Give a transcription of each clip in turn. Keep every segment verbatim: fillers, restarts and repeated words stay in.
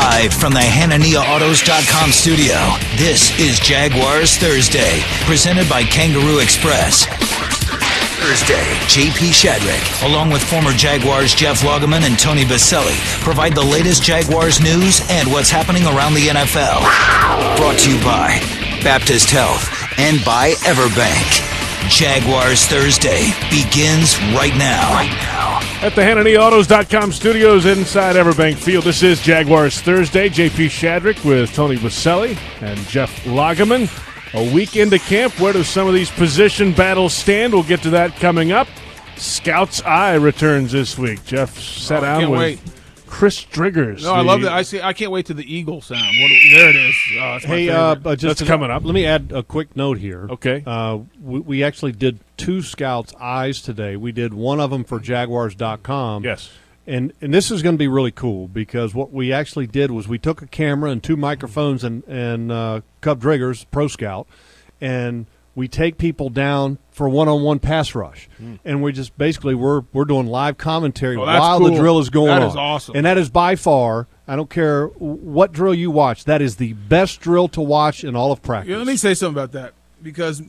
Live from the Hanania Autos dot com studio, this is Jaguars Thursday, presented by Kangaroo Express. Thursday, J P Shadrick, along with former Jaguars Jeff Lageman and Tony Baselli, provide the latest Jaguars news and what's happening around the N F L. Brought to you by Baptist Health and by Everbank. Jaguars Thursday begins right now. Right now. At the Hanania Autos dot com studios inside Everbank Field, this is Jaguars Thursday. J P Shadrick with Tony Baselli and Jeff Lageman. A week into camp, where do some of these position battles stand? We'll get to that coming up. Scout's Eye returns this week. Jeff sat oh, down with wait. Chris Driggers. No, I love that. I see. I can't wait to the eagle sound. What, there it is. Oh, that's my hey, uh, favorite. just That's coming up. Let me add a quick note here. Okay. Uh, we, we actually did two Scouts Eyes today. We did one of them for Jaguars dot com. Yes. And and this is going to be really cool because what we actually did was we took a camera and two microphones and, and uh, Cub Driggers, Pro Scout, and we take people down for one-on-one pass rush. Mm. And we just basically we're we're doing live commentary Oh, while cool. the drill is going on. That is awesome. And that is by far, I don't care what drill you watch, that is the best drill to watch in all of practice. Yeah, let me say something about that because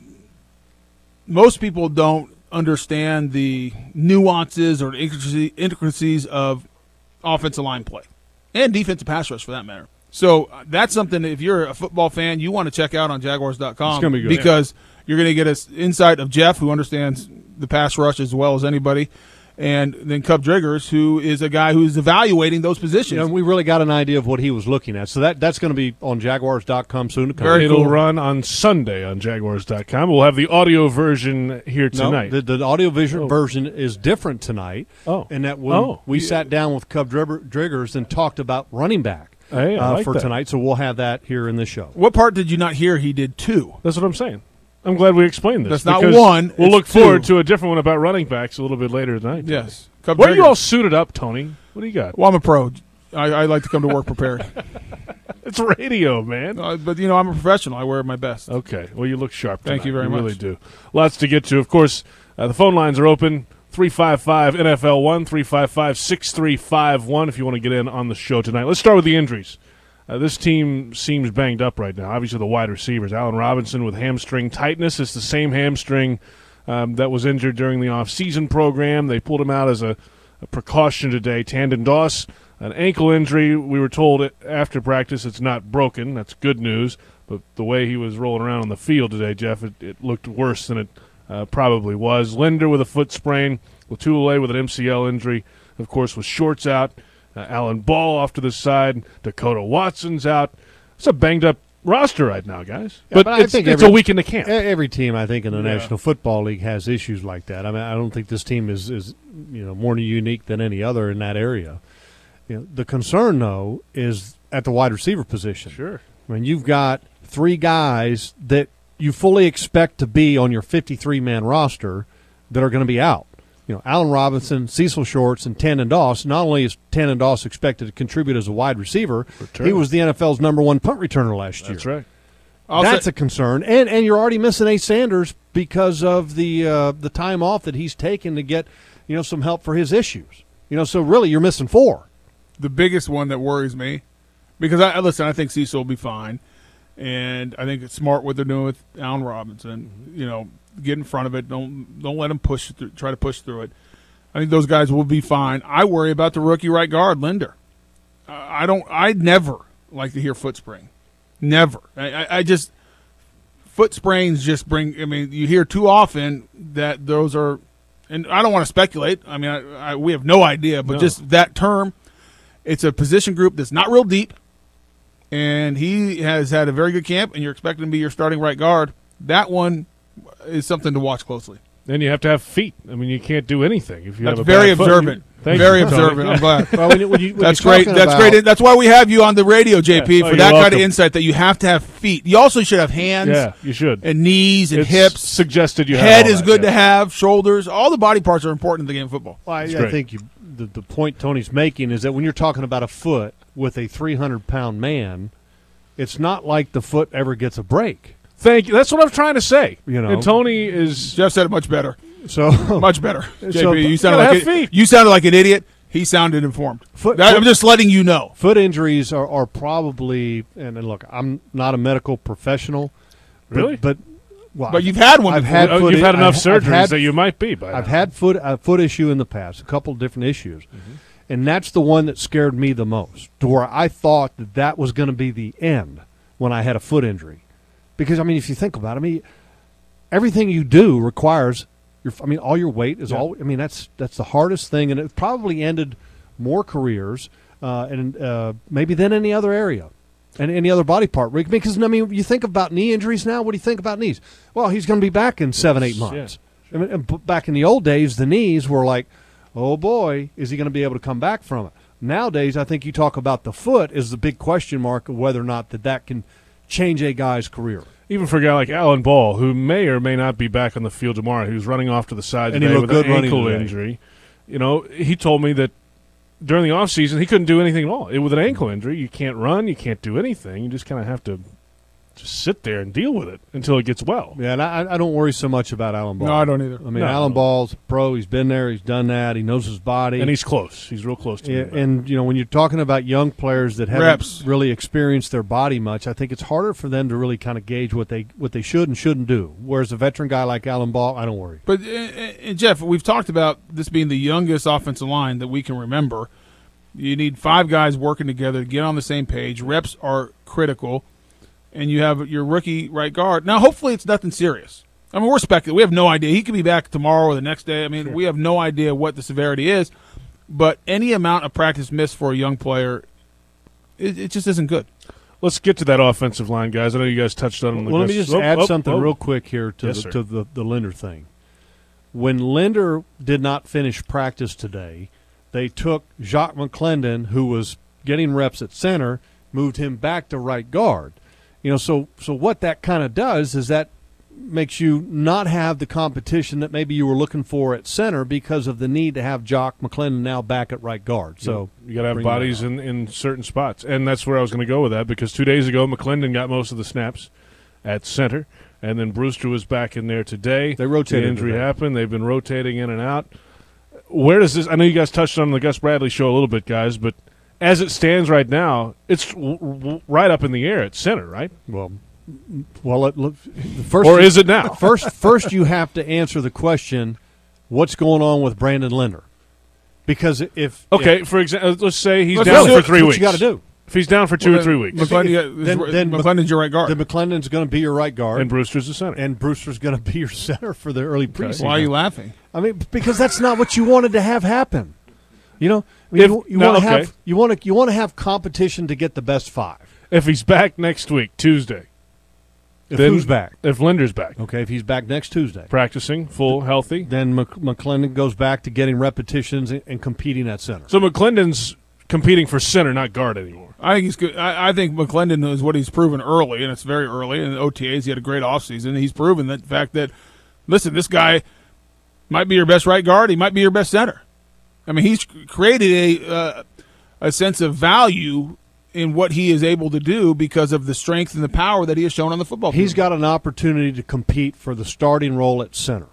most people don't understand the nuances or the intricacies of offensive line play and defensive pass rush for that matter. So uh, that's something, if you're a football fan, you want to check out on Jaguars dot com. It's gonna be good. Because you're going to get an insight of Jeff, who understands the pass rush as well as anybody, and then Cub Driggers, who is a guy who's evaluating those positions. You know, we really got an idea of what he was looking at. So that that's going to be on Jaguars dot com soon to come. Very It'll cool. run on Sunday on Jaguars dot com. We'll have the audio version here tonight. No, the, the audio vision Oh. version is different tonight. Oh. And that when Oh. we sat down with Cub Dribber- Driggers and talked about running back Hey, I uh, like for that. tonight. So we'll have that here in this show. What part did you not hear he did two? That's what I'm saying. I'm glad we explained this. That's not because one, We'll it's look forward two. to a different one about running backs a little bit later tonight. Yes. Cub What are you Driggers. all suited up, Tony? What do you got? Well, I'm a pro. I, I like to come to work prepared. It's radio, man. Uh, but, you know, I'm a professional. I wear my best. Okay. Well, you look sharp tonight. Thank you very much. really do. Lots to get to. Of course, uh, the phone lines are open. three five five N F L one, three five five, six three five one if you want to get in on the show tonight. Let's start with the injuries. Uh, this team seems banged up right now. Obviously, the wide receivers. Allen Robinson with hamstring tightness. It's the same hamstring um, that was injured during the off-season program. They pulled him out as a, a precaution today. Tandon Doss, an ankle injury. We were told it, after practice it's not broken. That's good news. But the way he was rolling around on the field today, Jeff, it, it looked worse than it uh, probably was. Linder with a foot sprain. Latulier with an M C L injury. Of course, with Shorts out. Uh, Alan Ball off to the side. Dakota Watson's out. It's a banged-up roster right now, guys. Yeah, but but I it's, think it's every- a week into camp. E- Every team, I think, in the Yeah. National Football League has issues like that. I mean, I don't think this team is, is you know more unique than any other in that area. You know, the concern, though, is at the wide receiver position. Sure. I mean, you've got three guys that you fully expect to be on your fifty-three man roster that are going to be out. You know, Allen Robinson, Cecil Shorts, and Tandon Doss. Not only is Tandon Doss expected to contribute as a wide receiver, Returner. he was the N F L's number one punt returner last year. That's right. I'll That's say- a concern, and and you're already missing Ace Sanders because of the uh, the time off that he's taken to get you know some help for his issues. You know, so really you're missing four. the biggest one that worries me, because I listen, I think Cecil will be fine, and I think it's smart what they're doing with Allen Robinson. You know, get in front of it. Don't don't let him push through, try to push through it. I think those guys will be fine. I worry about the rookie right guard, Linder. Uh, I don't. I never like to hear foot sprain. Never. I, I, I just foot sprains just bring. I mean, you hear too often that those are. And I don't want to speculate. I mean, I, I, we have no idea, but No. just that term, it's a position group that's not real deep, and he has had a very good camp, and you're expecting him to be your starting right guard. That one is something to watch closely. Then you have to have feet. I mean, you can't do anything if you That's have a very bad foot. observant. Thank very you, Tony. observant. I'm glad. Well, when you, when you, when That's you're great. talking That's about- great. That's why we have you on the radio, J P, Yeah. Oh, for you're that kind welcome. of insight. That you have to have feet. You also should have hands. Yeah, you should. And knees and It's hips. suggested you have Head all is that, good yeah. to have. Shoulders. All the body parts are important in the game of football. Well, I, That's I great. think you, the, the point Tony's making is that when you're talking about a foot with a three hundred pound man, it's not like the foot ever gets a break. Thank you. That's what I'm trying to say. You know. And Tony is Jeff said it much better. So much better. J P, So- you You sounded gotta like have it, feet. you sounded like an idiot. He sounded informed. Foot- That- I'm foot- just letting you know. Foot injuries are, are probably, and, and look, I'm not a medical professional. but- Really? But, well, But you've had one I've before. had Oh, foot you've had in- enough I've- I've surgeries had- that you might be by I've now. had foot a foot issue in the past, a couple different issues, Mm-hmm. and that's the one that scared me the most. To where I thought that that was going to be the end when I had a foot injury, because I mean, if you think about it, I mean, everything you do requires your. I mean, all your weight is Yeah. all. I mean, that's that's the hardest thing, and it probably ended more careers uh, and uh, maybe than any other area. And any other body part, Rick? Because I mean, you think about knee injuries now. What do you think about knees? Well, he's going to be back in seven, eight months. I mean, and b- back in the old days, the knees were like, oh boy, is he going to be able to come back from it? Nowadays, I think you talk about the foot is the big question mark of whether or not that that can change a guy's career. Even for a guy like Alan Ball, who may or may not be back on the field tomorrow, who's running off to the side And he today looked with good an running ankle today. injury. You know, he told me that during the offseason, he couldn't do anything at all. With an ankle injury, you can't run, you can't do anything. You just kind of have to just sit there and deal with it until it gets well. Yeah, and I, I don't worry so much about Alan Ball. No, I don't either. I mean, No. Alan Ball's a pro. He's been there. He's done that. He knows his body. And he's close. He's real close to Yeah, it. and you know, when you're talking about young players that haven't Reps. really experienced their body much, I think it's harder for them to really kind of gauge what they what they should and shouldn't do. Whereas a veteran guy like Alan Ball, I don't worry. But, uh, uh, Jeff, we've talked about this being the youngest offensive line that we can remember. You need five guys working together to get on the same page. Reps are critical. And you have your rookie right guard. Now, hopefully it's nothing serious. I mean, we're speculating. We have no idea. He could be back tomorrow or the next day. I mean, Sure. we have no idea what the severity is. But any amount of practice missed for a young player, it, it just isn't good. Let's get to that offensive line, guys. I know you guys touched on it. Well, let me just Oh, add oh, something oh. real quick here to Yes, the, sir. to the the Linder thing. When Linder did not finish practice today, they took Jacques McClendon, who was getting reps at center, moved him back to right guard. You know, so so what that kind of does is that makes you not have the competition that maybe you were looking for at center because of the need to have Jock McClendon now back at right guard. So you got to have bring that bodies up. in, in certain spots, and that's where I was going to go with that because two days ago McClendon got most of the snaps at center, and then Brewster was back in there today. They rotated The injury today. happened. They've been rotating in and out. Where does this? I know you guys touched on the Gus Bradley show a little bit, guys, but as it stands right now, it's w- w- right up in the air at center, right? well, well, it, look, first Or is it now? first, first you have to answer the question: what's going on with Brandon Linder? Because if Okay, for example, let's say he's Let's down do for it. three what weeks. you got to do, If he's down for two Well, or three then weeks, McClendon, If- is- then- then McClendon's your right guard. then McClendon's going to be your right guard, and Brewster's the center. and Brewster's going to be your center for the early preseason. Why are you laughing? I mean, because that's not what you wanted to have happen. You know, I mean, If- you, you no, want to okay. have you want to you want to have competition to get the best five. If he's back next week, Tuesday, If then who's back? If Linder's back, Okay, if he's back next Tuesday, practicing, full, healthy. then Mc, McClendon goes back to getting repetitions and, and competing at center. So McClendon's competing for center, not guard anymore. I think he's good. I, I think McClendon is what he's proven early, and it's very early. In the O T As, he had a great offseason. He's proven that fact that, listen, this guy might be your best right guard. He might be your best center. I mean, he's created a uh, a sense of value in what he is able to do because of the strength and the power that he has shown on the football field. He's got an opportunity to compete for the starting role at center.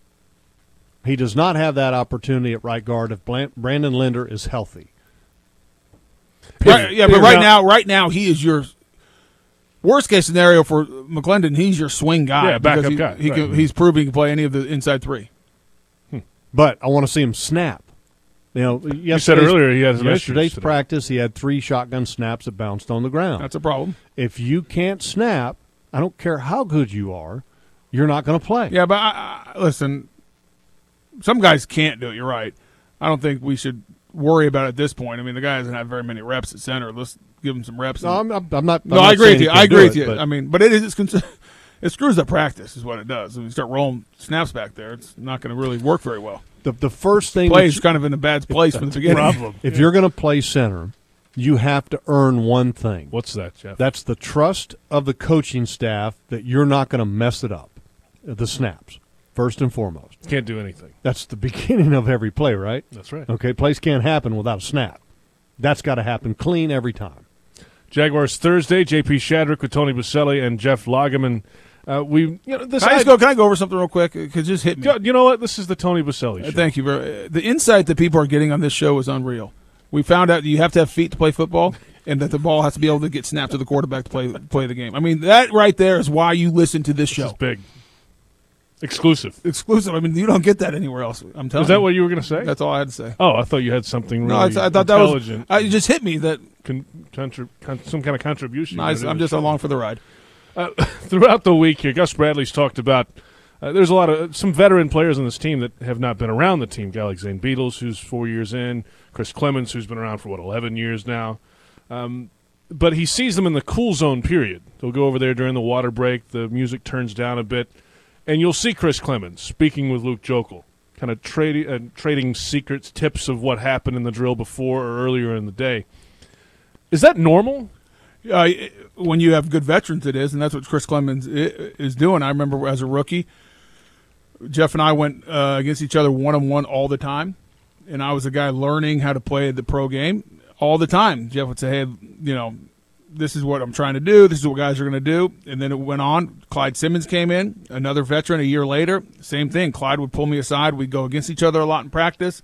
He does not have that opportunity at right guard if Blan- Brandon Linder is healthy. Right, yeah, but Period. right now, right now, he is your worst case scenario for McClendon. He's your swing guy. Yeah, backup because he, guy, He right. can, he's proving he can play any of the inside three. But I want to see him snap. You know, You said earlier he had some issues yesterday's today. practice. He had three shotgun snaps that bounced on the ground. That's a problem. If you can't snap, I don't care how good you are, you're not going to play. Yeah, but I, I, listen, some guys can't do it. You're right. I don't think we should worry about it at this point. I mean, the guy doesn't have very many reps at center. Let's give him some reps. No, I'm, I'm, I'm not. no, I'm I not agree saying with he you. can I agree do with it, you. but- I mean, but it is it's con- it screws up practice, is what it does. When you start rolling snaps back there, it's not going to really work very well. the the first thing Play that is you- kind of in a bad place from the beginning. Problem. if you're going to play center, you have to earn one thing. What's that, Jeff? That's the trust of the coaching staff that you're not going to mess it up. The snaps, first and foremost. Can't do anything. That's the beginning of every play, right? That's right. Okay, plays can't happen without a snap. That's got to happen clean every time. Jaguars Thursday, J P Shadrick with Tony Baselli and Jeff Lageman. Uh, we, you know, this Can I, I, just go, can I go over something real quick? Because just hit me. you know what? This is the Tony Baselli show. Uh, Thank you. Very, the insight that people are getting on this show is unreal. We found out you have to have feet to play football, and that the ball has to be able to get snapped to the quarterback to play play the game. I mean, that right there is why you listen to this This show. is big. Exclusive. Exclusive. I mean, you don't get that anywhere else. I'm telling you. Is that what you were going to say? That's all I had to say. Oh, I thought you had something No, really I, I thought that was. intelligent. I, it just hit me that con, contra, con, some kind of contribution. nice. I'm just along for the ride. Uh, throughout the week here, Gus Bradley's talked about uh, there's a lot of some veteran players on this team that have not been around the team. Guy like Zane Beatles, who's four years in, Chris Clemens, who's been around for what eleven years now. Um, but he sees them in the cool zone period. They'll go over there during the water break. The music turns down a bit, and you'll see Chris Clemens speaking with Luke Jokel, kind of trading uh, trading secrets, tips of what happened in the drill before or earlier in the day. Is that normal? Uh, when you have good veterans, it is, and that's what Chris Clemens is doing. I remember as a rookie, Jeff and I went uh, against each other one-on-one all the time, and I was a guy learning how to play the pro game all the time. Jeff would say, hey, you know, this is what I'm trying to do. This is what guys are going to do. And then it went on. Clyde Simmons came in, another veteran a year later. Same thing. Clyde would pull me aside. We'd go against each other a lot in practice.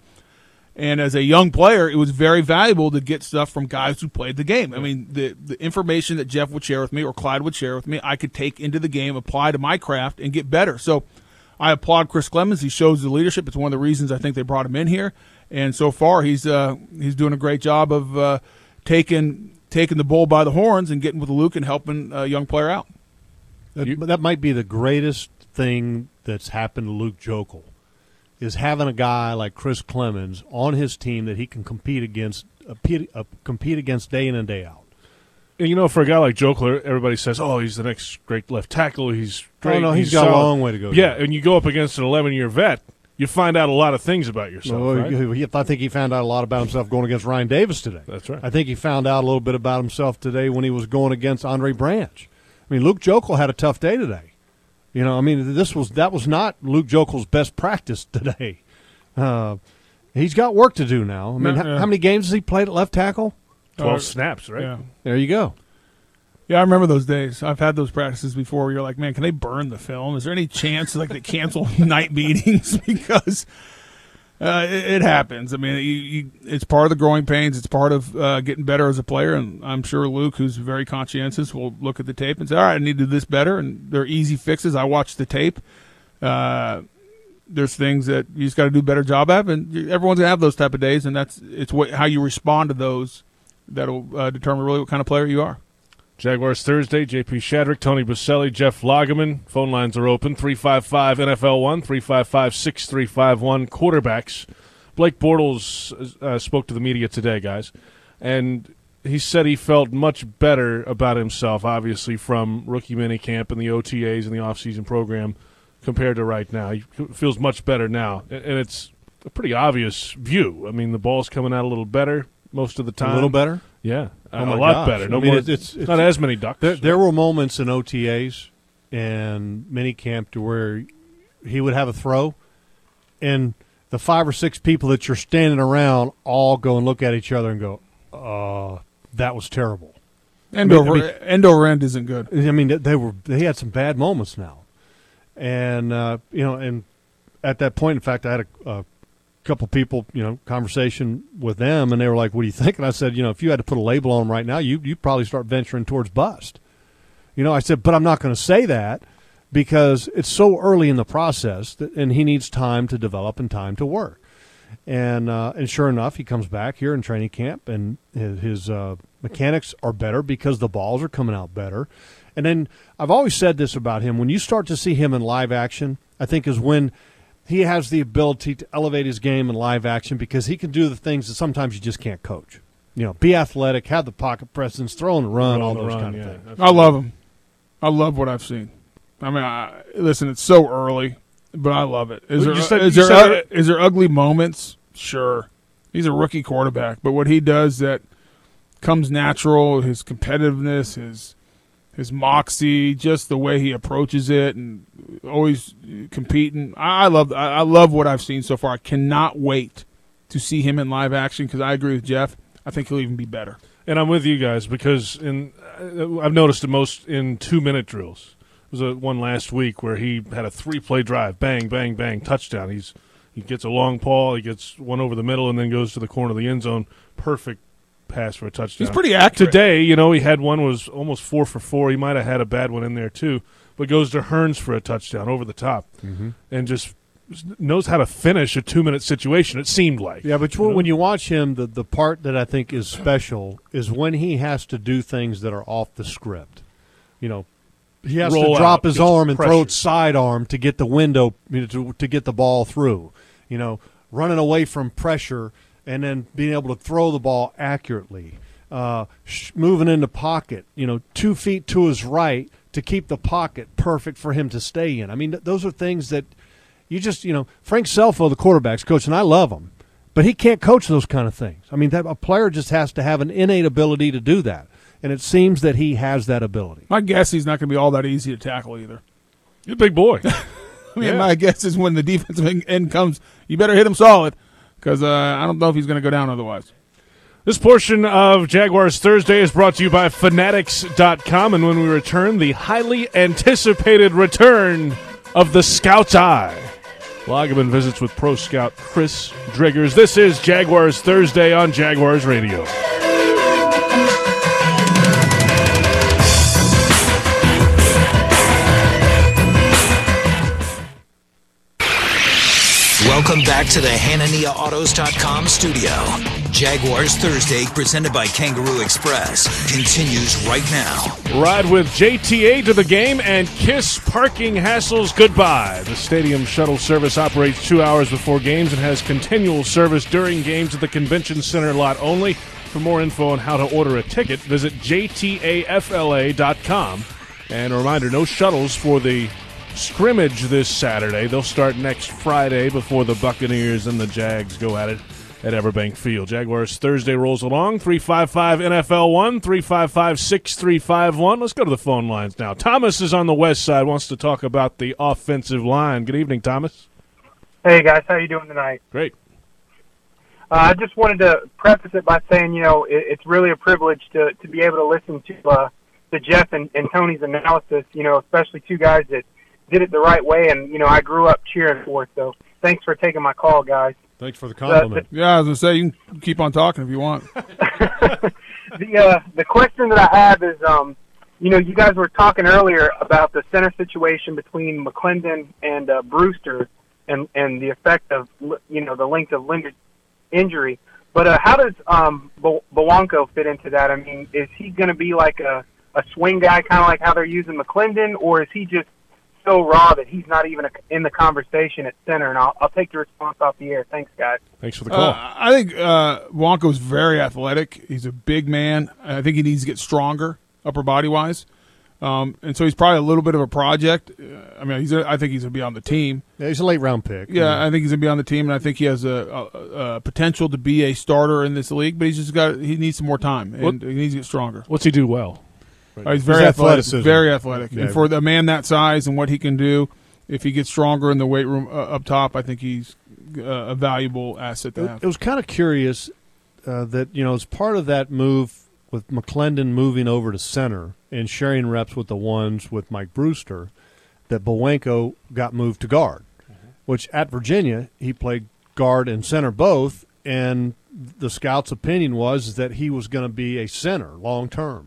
And as a young player, it was very valuable to get stuff from guys who played the game. I mean, the, the information that Jeff would share with me or Clyde would share with me, I could take into the game, apply to my craft, and get better. So I applaud Chris Clemens. He shows the leadership. It's one of the reasons I think they brought him in here. And so far, he's uh, he's doing a great job of uh, taking taking the bull by the horns and getting with Luke and helping a young player out. That, that might be the greatest thing that's happened to Luke Jokel, is having a guy like Chris Clemens on his team that he can compete against, uh, uh, compete against day in and day out. And you know, for a guy like Jokel, everybody says, "Oh, he's the next great left tackle. He's great." Oh, no, he's, he's got solid. a long way to go. Yeah, and you go up against an eleven-year vet, you find out a lot of things about yourself. Well, right? he- I think he found out a lot about himself going against Ryan Davis today. That's right. I think he found out a little bit about himself today when he was going against Andre Branch. I mean, Luke Jokel had a tough day today. You know, I mean, this was that was not Luke Jokel's best practice today. Uh, he's got work to do now. I mean, No, h- yeah. how many games has he played at left tackle? Twelve Uh, snaps, right? Yeah. There you go. Yeah, I remember those days. I've had those practices before where you're like, man, can they burn the film? Is there any chance like they cancel night meetings? Because uh, it, it happens. I mean, you, you, it's part of the growing pains. It's part of uh, getting better as a player. And I'm sure Luke, who's very conscientious, will look at the tape and say, all right, I need to do this better. And they're easy fixes. I watched the tape. Uh, there's things that you just got to do a better job at. And you, everyone's going to have those type of days. And that's it's what how you respond to those that'll uh, determine really what kind of player you are. Jaguars Thursday, J P Shadrick, Tony Baselli, Jeff Lageman. Phone lines are open, three five five N F L one, three five five, six three five one. Quarterbacks. Blake Bortles uh, spoke to the media today, guys, and he said he felt much better about himself, obviously, from rookie minicamp and the O T As and the offseason program compared to right now. He feels much better now, and it's a pretty obvious view. I mean, the ball's coming out a little better most of the time. A little better? Yeah, Oh a my lot gosh. better. No I mean, more. it's- it's- It's not as many ducks. There, there were moments in O T As and minicamp to where he would have a throw, and the five or six people that you're standing around all go and look at each other and go, uh, that was terrible. End I mean- over I mean- end over end isn't good. I mean, they were they had some bad moments now, and uh, you know, and at that point, in fact, I had a, a couple people, you know, conversation with them, and they were like, "What do you think?" And I said, "You know, if you had to put a label on them right now, you you probably start venturing towards bust." You know, I said, but I'm not going to say that because it's so early in the process, that, and he needs time to develop and time to work. And uh, and sure enough, he comes back here in training camp, and his, his uh, mechanics are better because the balls are coming out better. And then I've always said this about him: when you start to see him in live action, I think is when he has the ability to elevate his game in live action because he can do the things that sometimes you just can't coach. You know, be athletic, have the pocket presence, throw and run, Run all on the those run, kind of yeah. things. I love him. I love what I've seen. I mean, I, listen, it's so early, but I love it. Is Well, there you said- is you there said u- it- is there ugly moments? Sure. He's a rookie quarterback, but what he does that comes natural, his competitiveness, his his moxie, just the way he approaches it, and always competing. I, I love I, I love what I've seen so far. I cannot wait to see him in live action because I agree with Jeff. I think he'll even be better. And I'm with you guys because in uh, I've noticed it most in two-minute drills. was a one last week where he had a three-play drive, bang, bang, bang, touchdown. He's he gets a long ball, he gets one over the middle, and then goes to the corner of the end zone. Perfect pass for a touchdown. He's pretty accurate. Today, you know, he had one was almost four for four. He might have had a bad one in there too, but goes to Hearns for a touchdown over the top, mm-hmm. and just knows how to finish a two-minute situation, it seemed like. Yeah, but you know? when you watch him, the, the part that I think is special is when he has to do things that are off the script. You know, he has Roll to drop out, his gets arm and throw pressure. it sidearm to get the window, you know, to, to get the ball through. You know, running away from pressure and then being able to throw the ball accurately. Uh, sh- moving into pocket, you know, two feet to his right to keep the pocket perfect for him to stay in. I mean, th- those are things that you just, you know, Frank Selfo, the quarterback's coach, and I love him, but he can't coach those kind of things. I mean, that a player just has to have an innate ability to do that, and it seems that he has that ability. My guess he's not going to be all that easy to tackle either. He's a big boy. I mean, Yeah. my guess is when the defensive end comes, you better hit him solid because uh, I don't know if he's going to go down otherwise. This portion of Jaguars Thursday is brought to you by Fanatics dot com, and when we return, the highly anticipated return of the Scout's Eye. Lagerman visits with Pro Scout Chris Driggers. This is Jaguars Thursday on Jaguars Radio. Welcome back to the Hanania Autos dot com studio. Jaguars Thursday, presented by Kangaroo Express, continues right now. Ride with J T A to the game and kiss parking hassles goodbye. The stadium shuttle service operates two hours before games and has continual service during games at the Convention Center lot only. For more info on how to order a ticket, visit J T A F L A dot com. And a reminder, no shuttles for the scrimmage this Saturday. They'll start next Friday before the Buccaneers and the Jags go at it at Everbank Field. Jaguars Thursday rolls along. three five five N F L one, three five five, six three five one. Let's go to the phone lines now. Thomas is on the west side, wants to talk about the offensive line. Good evening, Thomas. Hey, guys. How you doing tonight? Great. Uh, I just wanted to preface it by saying, you know, it, it's really a privilege to, to be able to listen to, uh, to Jeff and, and Tony's analysis, you know, especially two guys that did it the right way, and, you know, I grew up cheering for it. So thanks for taking my call, guys. Thanks for the compliment. The, Yeah, I was going to say, you can keep on talking if you want. the uh, the question that I have is, um, you know, you guys were talking earlier about the center situation between McClendon and uh, Brewster and, and the effect of, you know, the length of limb injury. But uh, how does um, Bowanko fit into that? I mean, is he going to be like a, a swing guy, kind of like how they're using McClendon, or is he just so raw that he's not even in the conversation at center? And I'll, I'll take your response off the air. Thanks, guys. Thanks for the call. Uh, I think uh, Wanko's very athletic. He's a big man. I think he needs to get stronger, upper body wise, um, and so he's probably a little bit of a project. Uh, I mean, he's. A, I think he's gonna be on the team. Yeah, he's a late round pick. Yeah, I think he's gonna be on the team, and I think he has a, a, a potential to be a starter in this league. But he's just got. He needs some more time, and What? he needs to get stronger. What's he do well? Uh, he's very His athletic. athleticism. Very athletic, Yeah. and for a man that size and what he can do, if he gets stronger in the weight room uh, up top, I think he's uh, a valuable asset to It, have. it was kind of curious uh, that, you know, as part of that move with McClendon moving over to center and sharing reps with the ones with Mike Brewster, that Bowanko got moved to guard, mm-hmm. which at Virginia he played guard and center both, and the scouts' opinion was that he was going to be a center long term.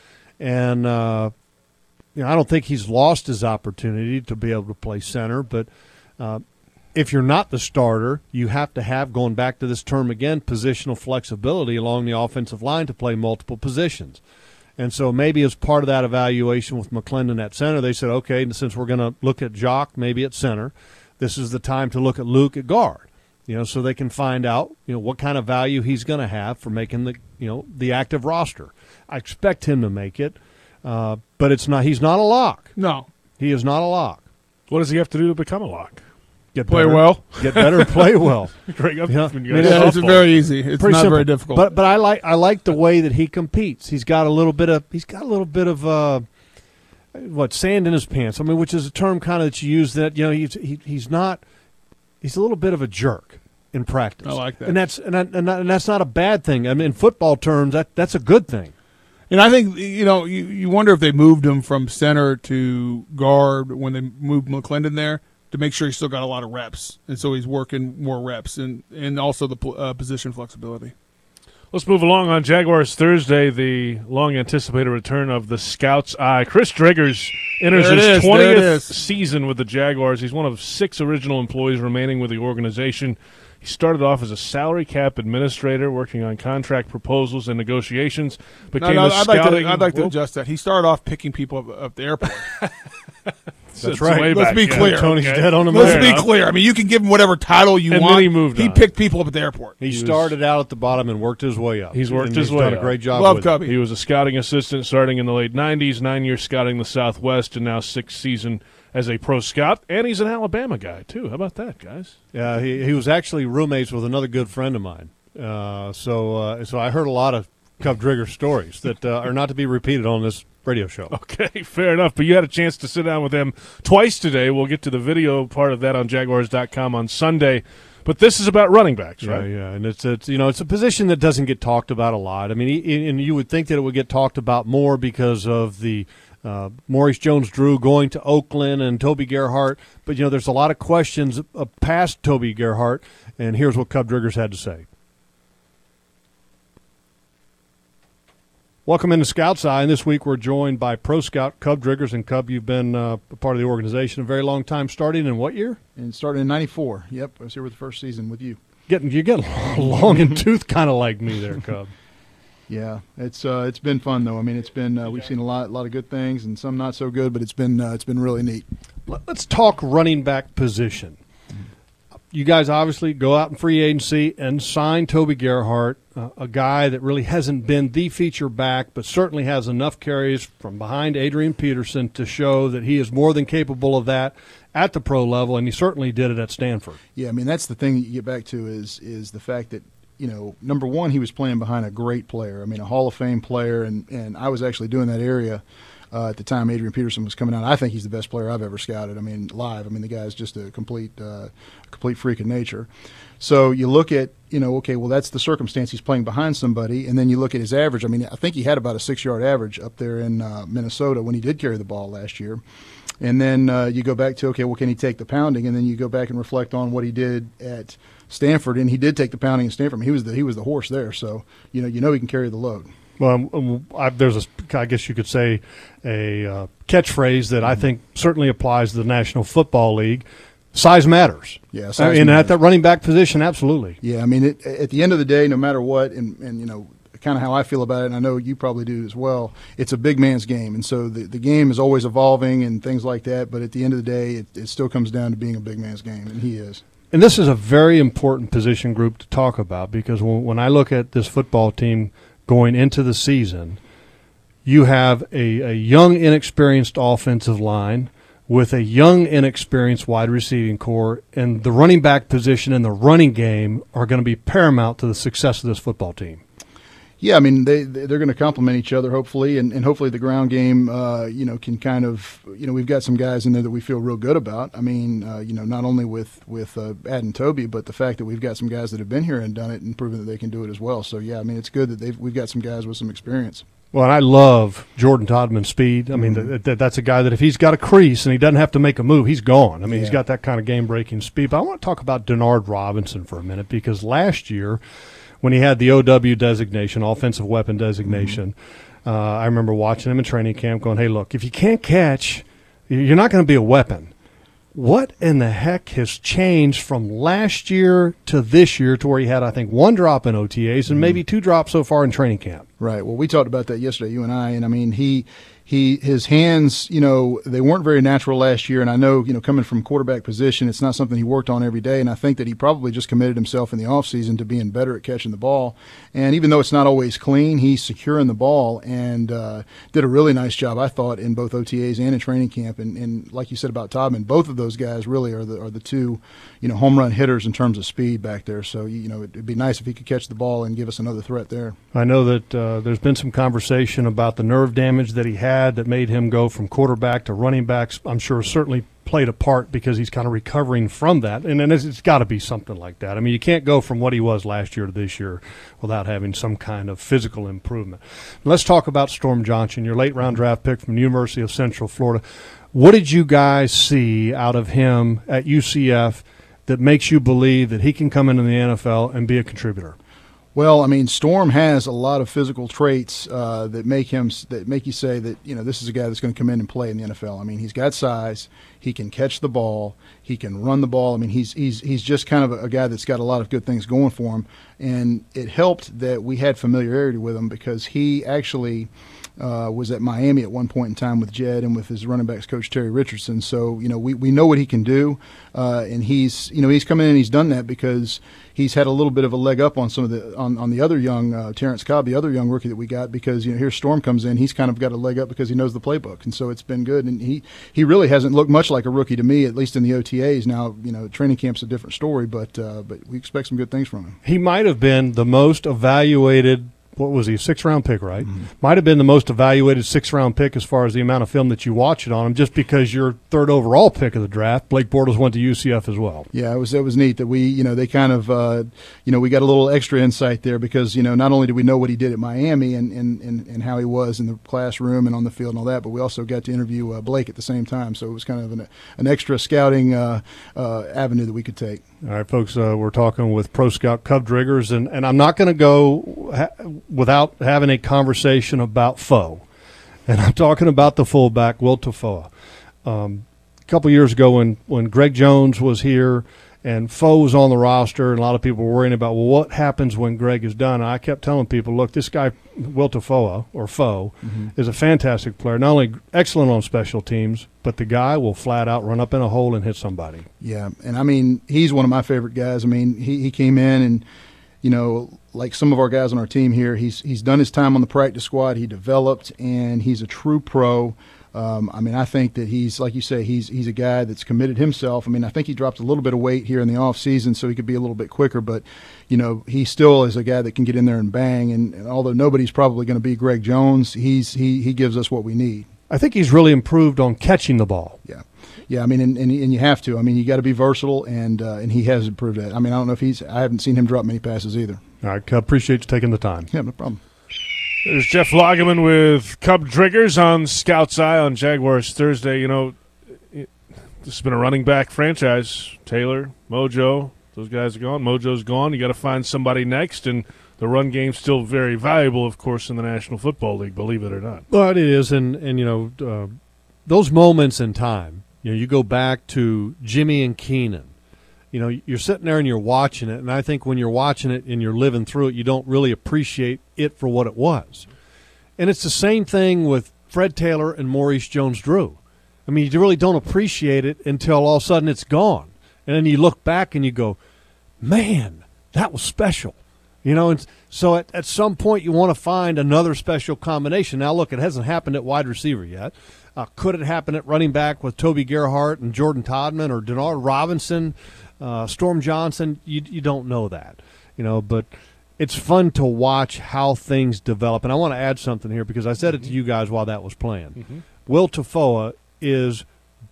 And uh, you know, I don't think he's lost his opportunity to be able to play center, but uh, if you're not the starter, you have to have, going back to this term again, positional flexibility along the offensive line to play multiple positions. And so maybe as part of that evaluation with McClendon at center, they said, okay, since we're going to look at Jock maybe at center, this is the time to look at Luke at guard. You know, so they can find out, you know, what kind of value he's going to have for making the, you know, the active roster. I expect him to make it, uh, but it's not. He's not a lock. No, He is not a lock. What does he have to do to become a lock? Get play better, well. Get better and play well. Greg, I'm- Yeah. when you I mean, guys Yeah, it's softball. very easy. It's Pretty not simple. very difficult. But but I like I like the way that he competes. He's got a little bit of he's got a little bit of uh, what sand in his pants. I mean, which is a term kind of that you use that you know he's he, he's not he's a little bit of a jerk in practice. I like that. and that's and, that, and, that, and that's not a bad thing. I mean, in football terms, that that's a good thing. And I think, you know, you, you wonder if they moved him from center to guard when they moved McClendon there to make sure he's still got a lot of reps. And so he's working more reps and, and also the uh, position flexibility. Let's move along on Jaguars Thursday, the long-anticipated return of the Scout's Eye. Chris Driggers enters There it his is, there it twentieth is. season with the Jaguars. He's one of six original employees remaining with the organization. He started off as a salary cap administrator working on contract proposals and negotiations. No, Became no, a I'd, like scouting. to, I'd like to Whoop. adjust that. He started off picking people up, up the airport. That's right. way Let's back, be yeah. clear. Tony's Okay. dead on the Let's man. be enough. clear. I mean, you can give him whatever title you And want. then he moved on. picked people up at the airport. He was- started out at the bottom and worked his way up. He's worked And his he's way done up. a great job Love with it. Cubby. He was a scouting assistant starting in the late nineties, nine years scouting the Southwest, and now sixth season as a pro scout. And he's an Alabama guy, too. How about that, guys? Yeah, he, he was actually roommates with another good friend of mine. Uh, so uh, so I heard a lot of Cub Drigger stories that uh, are not to be repeated on this radio show. Okay, fair enough. But you had a chance to sit down with him twice today. We'll get to the video part of that on Jaguars dot com on Sunday. But this is about running backs, Yeah, right? yeah, and it's it's you know it's a position that doesn't get talked about a lot. I mean, he, and you would think that it would get talked about more because of the uh, Maurice Jones-Drew going to Oakland and Toby Gerhart. But you know, there's a lot of questions uh, past Toby Gerhart, and here's what Cub Driggers had to say. Welcome into Scout's Eye, and this week we're joined by Pro Scout Cub Driggers. And Cub, you've been uh, a part of the organization a very long time, starting in what year? And started in ninety-four. Yep, I was here with the first season with you. Getting you get long in tooth, kind of like me there, Cub. Yeah, it's uh, it's been fun though. I mean, it's been uh, we've seen a lot, lot of good things and some not so good, but it's been uh, it's been really neat. Let's talk running back position. You guys obviously go out in free agency and sign Toby Gerhart, uh, a guy that really hasn't been the feature back, but certainly has enough carries from behind Adrian Peterson to show that he is more than capable of that at the pro level, and he certainly did it at Stanford. Yeah, I mean that's the thing that you get back to is is the fact that you know number one he was playing behind a great player. I mean a Hall of Fame player, and and I was actually doing that area. Uh, at the time Adrian Peterson was coming out. I think he's the best player I've ever scouted. I mean, live. I mean, the guy's just a complete, uh, complete freak of nature. So you look at, you know, okay, well, that's the circumstance. He's playing behind somebody, and then you look at his average. I mean, I think he had about a six-yard average up there in uh, Minnesota when he did carry the ball last year. And then uh, you go back to, okay, well, can he take the pounding? And then you go back and reflect on what he did at Stanford, and he did take the pounding at Stanford. I mean, he was the he was the horse there. So you know, you know, he can carry the load. Well, um, I, there's a, I guess you could say, a uh, catchphrase that I think certainly applies to the National Football League. Size matters. Yeah, Uh, size and matters. at that running back position, absolutely. Yeah, I mean, it, at the end of the day, no matter what, and, and you know, kind of how I feel about it, and I know you probably do as well, it's a big man's game. And so the, the game is always evolving and things like that, but at the end of the day, it, it still comes down to being a big man's game, and he is. And this is a very important position group to talk about because when, when I look at this football team going into the season, you have a, a young, inexperienced offensive line with a young, inexperienced wide receiving core, and the running back position and the running game are going to be paramount to the success of this football team. Yeah, I mean, they, they're going to complement each other, hopefully, and, and hopefully the ground game, uh, you know, can kind of, you know, we've got some guys in there that we feel real good about. I mean, uh, you know, not only with, with uh, Ad and Toby, but the fact that we've got some guys that have been here and done it and proven that they can do it as well. So, yeah, I mean, it's good that they've we've got some guys with some experience. Well, and I love Jordan Todman's speed. I mean, mm-hmm. th- th- that's a guy that if he's got a crease and he doesn't have to make a move, he's gone. I mean, yeah. he's got that kind of game-breaking speed. But I want to talk about Denard Robinson for a minute because last year when he had the O W designation, offensive weapon designation, mm-hmm. uh, I remember watching him in training camp going, hey, look, if you can't catch, you're not going to be a weapon. What in the heck has changed from last year to this year to where he had, I think, one drop in O T As and mm-hmm. maybe two drops so far in training camp? Right. Well, we talked about that yesterday, you and I, and I mean, he he his hands, you know, they weren't very natural last year, and I know, you know, coming from quarterback position, it's not something he worked on every day, and I think that he probably just committed himself in the offseason to being better at catching the ball. And even though it's not always clean, he's securing the ball and uh, did a really nice job, I thought, in both O T As and in training camp. And, and like you said about Todman, both of those guys really are the are the two, you know, home run hitters in terms of speed back there. So, you know, it'd be nice if he could catch the ball and give us another threat there. I know that uh, uh, there's been some conversation about the nerve damage that he had that made him go from quarterback to running backs. I'm sure certainly played a part because he's kind of recovering from that. And then it's, it's got to be something like that. I mean, you can't go from what he was last year to this year without having some kind of physical improvement. Let's talk about Storm Johnson, your late-round draft pick from the University of Central Florida. What did you guys see out of him at U C F that makes you believe that he can come into the N F L and be a contributor? Well, I mean, Storm has a lot of physical traits uh, that make him that make you say that, you know, this is a guy that's going to come in and play in the N F L. I mean, he's got size, he can catch the ball, he can run the ball. I mean, he's he's he's just kind of a, a guy that's got a lot of good things going for him. And it helped that we had familiarity with him because he actually uh, was at Miami at one point in time with Jed and with his running backs coach Terry Richardson. So, you know, we, we know what he can do, uh, and he's you know he's come in and he's done that because he's had a little bit of a leg up on some of the on, on the other young uh, Terrence Cobb, the other young rookie that we got, because you know here Storm comes in, he's kind of got a leg up because he knows the playbook, and so it's been good. And he he really hasn't looked much like a rookie to me, at least in the O T As. Now you know training camp's a different story, but uh, but we expect some good things from him. He might have been the most evaluated. What was he, a six-round pick, right? Mm-hmm. Might have been the most evaluated six-round pick as far as the amount of film that you watch it on him, just because your third overall pick of the draft, Blake Bortles, went to U C F as well. Yeah, it was it was neat that we, you know, they kind of, uh, you know, we got a little extra insight there because, you know, not only did we know what he did at Miami and, and, and, and how he was in the classroom and on the field and all that, but we also got to interview uh, Blake at the same time. So it was kind of an, an extra scouting uh, uh, avenue that we could take. All right, folks, uh, we're talking with Pro Scout Cub Driggers, and, and I'm not going to go ha- without having a conversation about Foe. And I'm talking about the fullback, Will Tafoa. Um, a couple years ago when, when Greg Jones was here and Foe was on the roster, and a lot of people were worrying about, well, what happens when Greg is done? And I kept telling people, look, this guy, Will Tafoa, or Foe, mm-hmm. is a fantastic player. Not only excellent on special teams, but the guy will flat out run up in a hole and hit somebody. Yeah, and I mean, he's one of my favorite guys. I mean, he, he came in and, you know, like some of our guys on our team here, he's he's done his time on the practice squad. He developed, and he's a true pro. Um, I mean, I think that he's, like you say, he's he's a guy that's committed himself. I mean, I think he dropped a little bit of weight here in the off season, so he could be a little bit quicker. But, you know, he still is a guy that can get in there and bang. And, and although nobody's probably going to be Greg Jones, he's he he gives us what we need. I think he's really improved on catching the ball. Yeah. Yeah, I mean, and, and, and you have to. I mean, you got to be versatile, and uh, and he has improved that. I mean, I don't know if he's – I haven't seen him drop many passes either. All right, Cub, appreciate you taking the time. Yeah, no problem. There's Jeff Lageman with Cub Driggers on Scout's Eye on Jaguars Thursday. You know, it, this has been a running back franchise. Taylor, Mojo, those guys are gone. Mojo's gone. You got to find somebody next, and the run game's still very valuable, of course, in the National Football League, believe it or not. Well, it is, and, and you know, uh, those moments in time, you know, you go back to Jimmy and Keenan. You know, you're sitting there and you're watching it, and I think when you're watching it and you're living through it, you don't really appreciate it for what it was. And it's the same thing with Fred Taylor and Maurice Jones-Drew. I mean, you really don't appreciate it until all of a sudden it's gone. And then you look back and you go, man, that was special. You know, and so at, at some point you want to find another special combination. Now, look, it hasn't happened at wide receiver yet. Uh, could it happen at running back with Toby Gerhart and Jordan Todman or Denard Robinson, uh, Storm Johnson? You, you don't know that, you know, but it's fun to watch how things develop. And I want to add something here because I said mm-hmm. it to you guys while that was playing. Mm-hmm. Will Tafoa is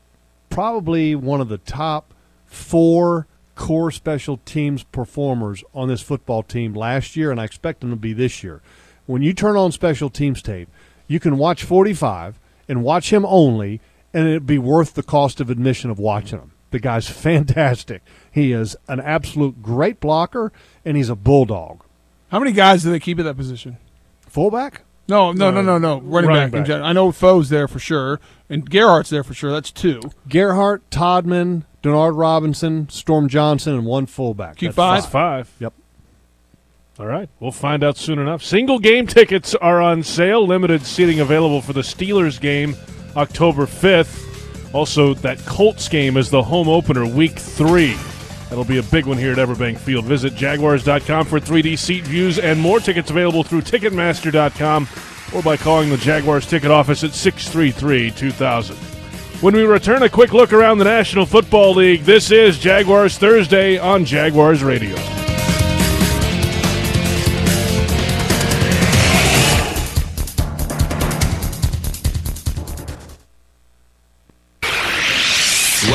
probably one of the top four core special teams performers on this football team last year, and I expect him to be this year. When you turn on special teams tape, you can watch forty-five and watch him only, and it'd be worth the cost of admission of watching him. The guy's fantastic. He is an absolute great blocker, and he's a bulldog. How many guys do they keep at that position? Fullback? No, no, no, no, no. Running, running back. back. In general. I know Foe's there for sure, and Gerhardt's there for sure. That's two. Gerhart, Todman, Denard Robinson, Storm Johnson, and one fullback. Keep five? That's five. Yep. All right. We'll find out soon enough. Single game tickets are on sale. Limited seating available for the Steelers game October fifth. Also, that Colts game is the home opener, week three. That'll be a big one here at Everbank Field. Visit Jaguars dot com for three D seat views and more. Tickets available through Ticketmaster dot com or by calling the Jaguars ticket office at six three three, two thousand. When we return, a quick look around the National Football League. This is Jaguars Thursday on Jaguars Radio.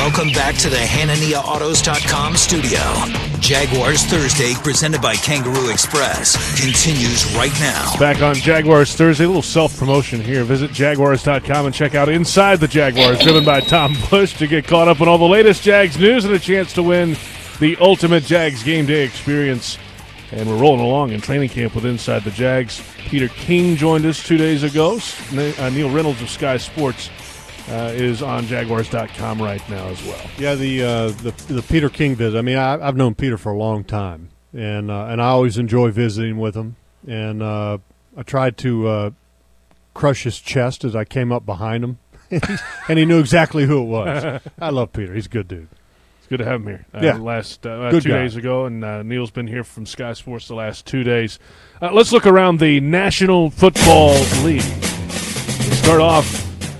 Welcome back to the Hanania Autos dot com studio. Jaguars Thursday, presented by Kangaroo Express, continues right now. Back on Jaguars Thursday, a little self-promotion here. Visit Jaguars dot com and check out Inside the Jaguars, driven by Tom Bush, to get caught up on all the latest Jags news and a chance to win the ultimate Jags game day experience. And we're rolling along in training camp with Inside the Jags. Peter King joined us two days ago. Uh, Neil Reynolds of Sky Sports uh, is on Jaguars dot com right now as well. Yeah, the uh, the, the Peter King visit. I mean, I, I've known Peter for a long time, and uh, and I always enjoy visiting with him. And uh, I tried to uh, crush his chest as I came up behind him, and he knew exactly who it was. I love Peter. He's a good dude. Good to have him here. Uh, yeah. Last uh, Good two guy. days ago, and uh, Neil's been here from Sky Sports the last two days. Uh, let's look around the National Football League. We start off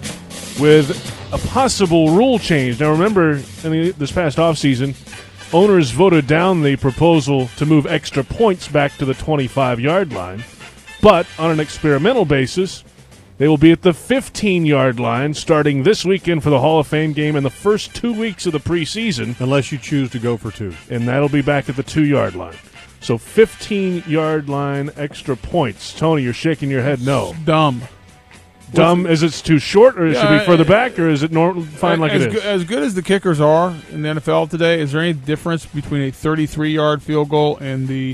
with a possible rule change. Now, remember, in the, this past offseason, owners voted down the proposal to move extra points back to the twenty-five-yard line, but on an experimental basis, they will be at the fifteen-yard line starting this weekend for the Hall of Fame game in the first two weeks of the preseason. Unless you choose to go for two. And that'll be back at the two-yard line. So fifteen-yard line extra points. Tony, you're shaking your head no. Dumb. Dumb, is it too short, or it should Yeah, be further uh, back, or is it normal, fine like as it is? Good, as good as the kickers are in the N F L today, is there any difference between a thirty-three-yard field goal and the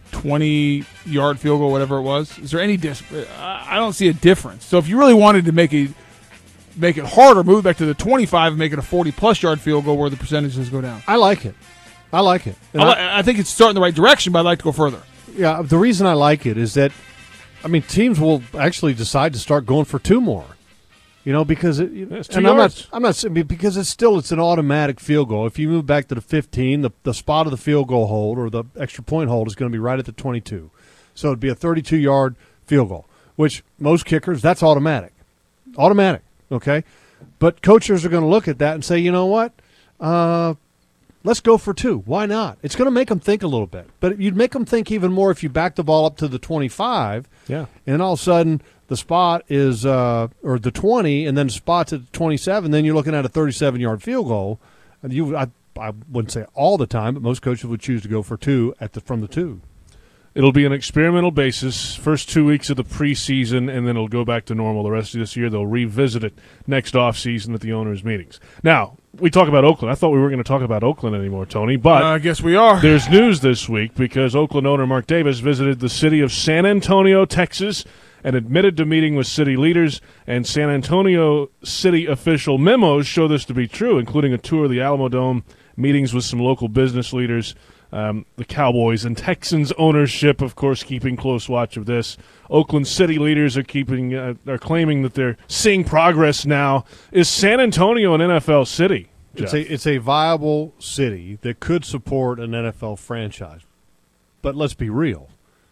twenty-yard field goal, whatever it was? Is there any dis- I don't see a difference. So if you really wanted to make a make it harder, move back to the twenty-five and make it a forty-plus yard field goal where the percentages go down. I like it. I like it. And I, li- I think it's starting the right direction, but I'd like to go further. Yeah, the reason I like it is that, I mean, teams will actually decide to start going for two more. You know, because it, Yeah, it's two and I'm yards. not, I'm not saying because it's still it's an automatic field goal. If you move back to the fifteen, the the spot of the field goal hold or the extra point hold is going to be right at the twenty-two, so it'd be a thirty-two yard field goal. Which most kickers, that's automatic, automatic. Okay, but coaches are going to look at that and say, you know what, uh, let's go for two. Why not? It's going to make them think a little bit, but you'd make them think even more if you back the ball up to the twenty-five. Yeah. And all of a sudden, the spot is, uh, or the twenty, and then the spot's at the twenty-seven, then you're looking at a thirty-seven yard field goal. And you, I, I wouldn't say all the time, but most coaches would choose to go for two at the from the two. It'll be an experimental basis, first two weeks of the preseason, and then it'll go back to normal the rest of this year. They'll revisit it next offseason at the owners' meetings. Now, we talk about Oakland. I thought we weren't going to talk about Oakland anymore, Tony, but Uh, I guess we are. there's news this week because Oakland owner Mark Davis visited the city of San Antonio, Texas, and admitted to meeting with city leaders, and San Antonio city official memos show this to be true, including a tour of the Alamo Dome, meetings with some local business leaders, um, the Cowboys and Texans ownership, of course, keeping close watch of this. Oakland city leaders are keeping uh, are claiming that they're seeing progress now. Is San Antonio an N F L city? It's Jeff? a it's a viable city that could support an N F L franchise. But let's be real.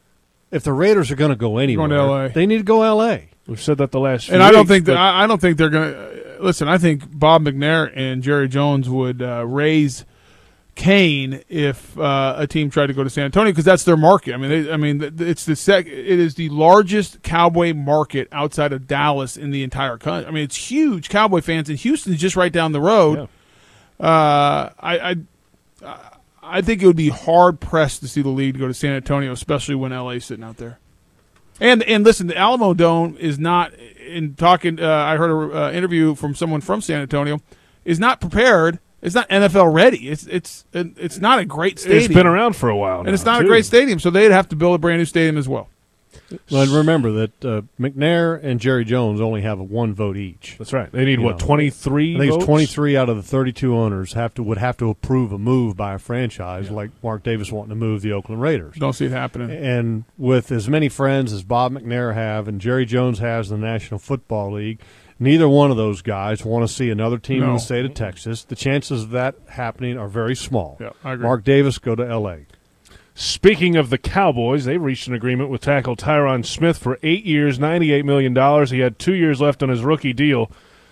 If the Raiders are going to go anywhere, Going to L A. they need to go L A. We've said that the last few And I don't weeks, think that but- I, I don't think they're going to listen. I think Bob McNair and Jerry Jones would uh, raise Cain if uh, a team tried to go to San Antonio because that's their market. I mean, they, I mean, it's the sec. It is the largest Cowboy market outside of Dallas in the entire country. I mean, it's huge Cowboy fans, and Houston's just right down the road. Yeah. Uh, I, I, I think it would be hard pressed to see the league go to San Antonio, especially when L A's sitting out there. And and listen, the Alamo Dome is not. In talking, uh, I heard an uh, interview from someone from San Antonio, is not prepared. It's not N F L ready. It's it's it's not a great stadium. It's been around for a while now, and it's not too. a great stadium. So they'd have to build a brand new stadium as well. Well, and remember that uh, McNair and Jerry Jones only have a one vote each. That's right. They need, You what, know, twenty-three I think votes? it's twenty-three out of the thirty-two owners have to would have to approve a move by a franchise, like Mark Davis wanting to move the Oakland Raiders. Don't see it happening. And with as many friends as Bob McNair have and Jerry Jones has in the National Football League, neither one of those guys want to see another team in No. the state of Texas. The chances of that happening are very small. Yeah, I agree. Mark Davis, go to L A. Speaking of the Cowboys, they reached an agreement with tackle Tyron Smith for eight years, ninety-eight million dollars. He had two years left on his rookie deal.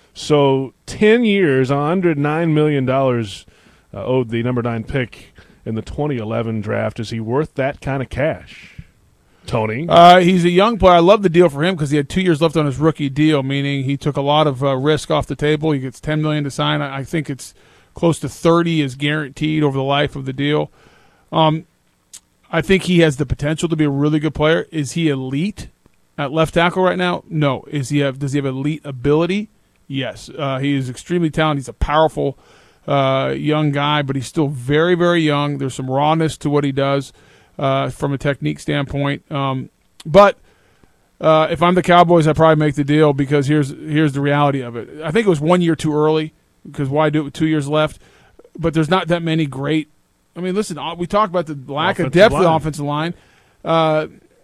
So ten years, one hundred nine million dollars uh, owed the number nine pick in the twenty eleven draft. Is he worth that kind of cash, Tony? Uh, he's a young player. I love the deal for him because he had two years left on his rookie deal, meaning he took a lot of uh, risk off the table. He gets ten million dollars to sign. I, I think it's close to thirty is guaranteed over the life of the deal. Um, I think he has the potential to be a really good player. Is he elite at left tackle right now? No. Is he have? Does he have elite ability? Yes. Uh, he is extremely talented. He's a powerful uh, young guy, but he's still very, very young. There's some rawness to what he does uh, from a technique standpoint. Um, but uh, if I'm the Cowboys, I probably make the deal because here's here's the reality of it. I think it was one year too early because why do it with two years left? But there's not that many great. I mean, listen, we talked about the lack offensive of depth line. of the offensive line. Uh,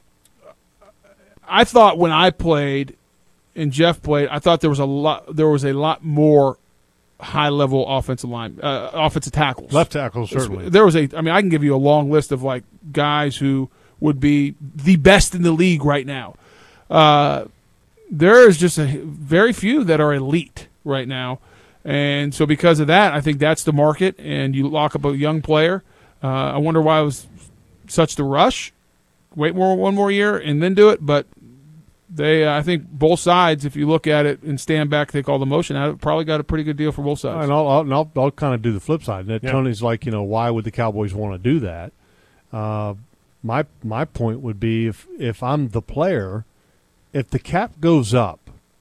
I thought when I played and Jeff played, I thought there was a lot. There was a lot more high-level offensive line, uh, offensive tackles, left tackles certainly. There was a. I mean, I can give you a long list of like guys who would be the best in the league right now. Uh, there is just a very few that are elite right now. And so because of that, I think that's the market, and you lock up a young player. Uh, I wonder why it was such the rush. Wait more one more year and then do it. But they, uh, I think both sides, if you look at it and stand back, take all the motion out of it, probably got a pretty good deal for both sides. And I'll, I'll, and I'll, I'll kind of do the flip side. And yeah. Tony's like, you know, why would the Cowboys want to do that? Uh, my my point would be if if I'm the player, if the cap goes up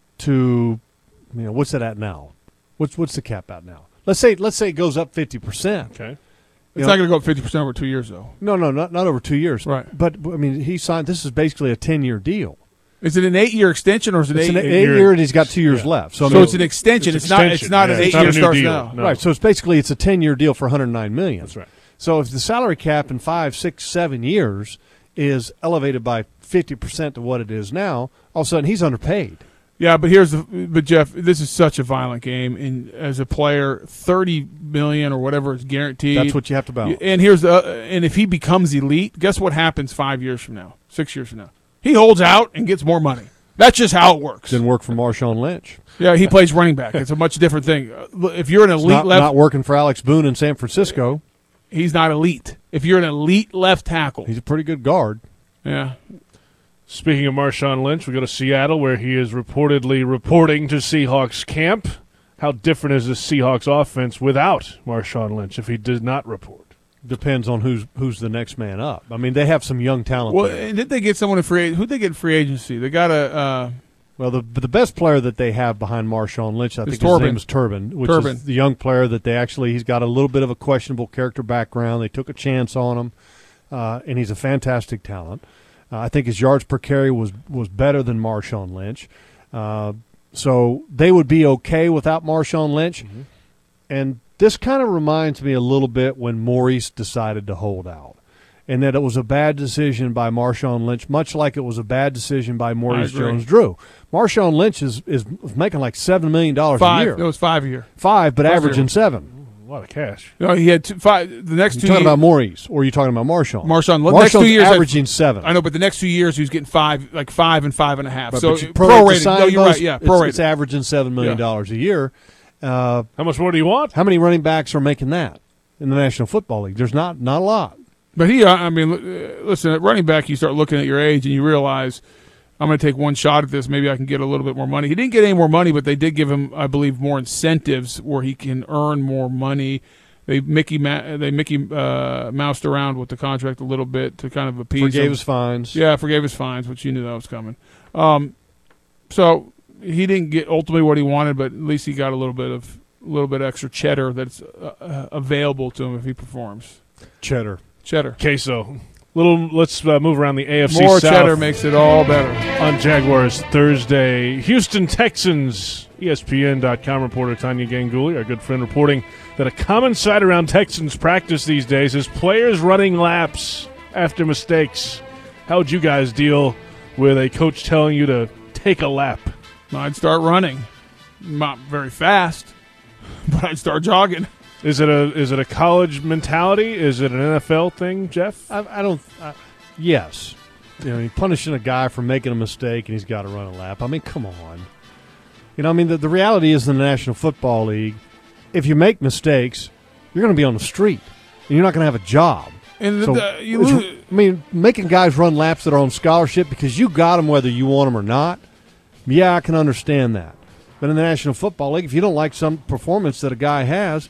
to, you know, what's it at now? What's what's the cap at now? Let's say let's say it goes up fifty percent. Okay, it's know, not going to go up fifty percent over two years, though. No, no, not not over two years. Right. But I mean, he signed. This is basically a ten-year deal. Is it an eight-year extension or is it it's eight? An eight, eight year, and he's got two years yeah. left. So, so I mean, it's an extension. It's, it's not. extension. It's not yeah, an it's eight-year not a new starts deal. now. No. Right. So it's basically it's a ten-year deal for one hundred nine million dollars. That's right. So if the salary cap in five, six, seven years is elevated by fifty percent to what it is now, all of a sudden he's underpaid. Yeah, but here's the but Jeff, this is such a violent game, and as a player, thirty million or whatever is guaranteed. That's what you have to balance. And here's the uh, and if he becomes elite, guess what happens five years from now, six years from now? He holds out and gets more money. That's just how it works. Didn't work for Marshawn Lynch. Yeah, he plays running back. It's a much different thing. If you're an elite not, left, not working for Alex Boone in San Francisco. He's not elite. If you're an elite left tackle, He's a pretty good guard. Yeah. Speaking of Marshawn Lynch, we go to Seattle, where he is reportedly reporting to Seahawks camp. How different is the Seahawks offense without Marshawn Lynch if he did not report? Depends on who's who's the next man up. I mean, they have some young talent Well, there. and did they get someone in free? Who did they get in free agency? They got a. Uh, Well, the the best player that they have behind Marshawn Lynch, I think Turbin. his name is Turbin, which Turbin. is the young player that they actually, he's got a little bit of a questionable character background. They took a chance on him, uh, and he's a fantastic talent. Uh, I think his yards per carry was, was better than Marshawn Lynch. Uh, so they would be okay without Marshawn Lynch. Mm-hmm. And this kind of reminds me a little bit when Maurice decided to hold out. And that it was a bad decision by Marshawn Lynch, much like it was a bad decision by Maurice Jones-Drew. Marshawn Lynch is, is making like seven million dollars five. a year. It was five a year. Five, but Five averaging year. seven. A lot of cash. No, he had two, five. The next You two. talking years, about Maurice, or are you talking about Marshawn? Marshawn. The Marshall's next two years had- averaging seven. I know, but the next two years he was getting five, like five and five and a half. But, so but you pro prorate the rated. No, signing you're bonus, right. Yeah, it's, pro rated. it's averaging seven million dollars a year. Uh, How much more do you want? how many running backs are making that in the National Football League? There's not not a lot. But he, I mean, uh, listen, at running back, you start looking at your age and you realize I'm going to take one shot at this. Maybe I can get a little bit more money. He didn't get any more money, but they did give him, I believe, more incentives where he can earn more money. They Mickey they Mickey uh, moused around with the contract a little bit to kind of appease Forgave him. his fines. Yeah, forgave his fines, which you knew that was coming. Um, so he didn't get ultimately what he wanted, but at least he got a little bit of a little bit extra cheddar that's uh, uh, available to him if he performs. Cheddar. Cheddar. Queso. Little. Let's uh, move around the A F C More South. cheddar makes it all better. On Jaguars Thursday. Houston Texans, E S P N dot com reporter Tanya Ganguly, our good friend, reporting that a common sight around Texans practice these days is players running laps after mistakes. How would you guys deal with a coach telling you to take a lap? I'd start running. Not very fast, but I'd start jogging. Is it a is it a college mentality? Is it an N F L thing, Jeff? I, I don't. I, yes, you know, you're punishing a guy for making a mistake and he's got to run a lap. I mean, come on. You know, I mean, the, the reality is in the National Football League, if you make mistakes, you're going to be on the street and you're not going to have a job. And So, the, you lose. I mean, making guys run laps that are on scholarship because you got them whether you want them or not. Yeah, I can understand that. But in the National Football League, if you don't like some performance that a guy has,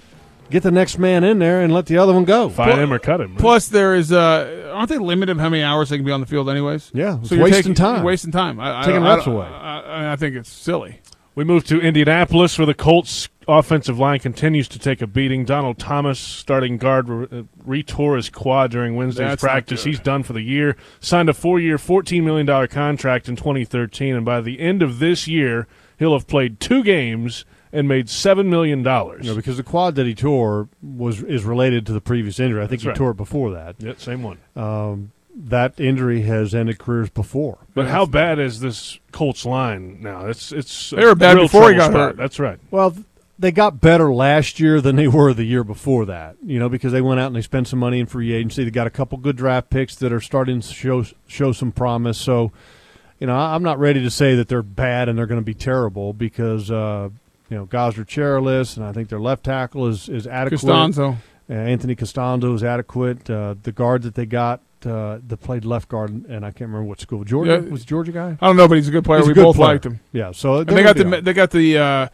get the next man in there and let the other one go. Fight him or cut him. Right? Plus, there is uh, aren't they limited how many hours they can be on the field, anyways? Yeah, it's so you're wasting taking, time. You're wasting time. I, Taking I, reps I, away. I, I, I think it's silly. We move to Indianapolis, where the Colts offensive line continues to take a beating. Donald Thomas, starting guard, re- retore his quad during Wednesday's That's not practice. good. He's done for the year. Signed a four-year, fourteen million dollars contract in twenty thirteen, and by the end of this year, he'll have played two games and made seven million dollars. You know, because the quad that he tore was is related to the previous injury. I think That's he right. tore it before that. Yeah, same one. Um, that injury has ended careers before. But how bad is this Colts line now? It's it's They were bad real before he trouble got spot. hurt. That's right. Well, th- they got better last year than they were the year before that, you know, because they went out and they spent some money in free agency. They got a couple good draft picks that are starting to show show some promise. So, you know, I- I'm not ready to say that they're bad and they're going to be terrible because, uh, you know, Gosler chairless, and I think their left tackle is, is adequate. Costanzo. Uh, Anthony Costanzo is adequate. Uh, the guard that they got uh, that played left guard, and I can't remember what school. Georgia? Yeah. Was he a Georgia guy? I don't know, but he's a good player. He's a we good both player. liked him. Yeah, so And they got the they got the uh,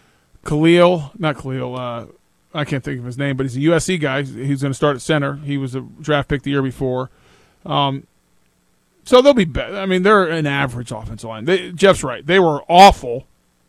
Khalil, not Khalil. Uh, I can't think of his name, but he's a U S C guy. He's going to start at center. He was a draft pick the year before. Um, so they'll be better. I mean, they're an average offensive line. They, Jeff's right. They were awful.